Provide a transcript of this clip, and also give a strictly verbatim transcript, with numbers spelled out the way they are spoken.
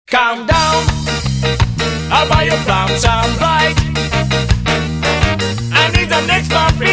Calm down, I'll buy your plum some right. I need the next puppy.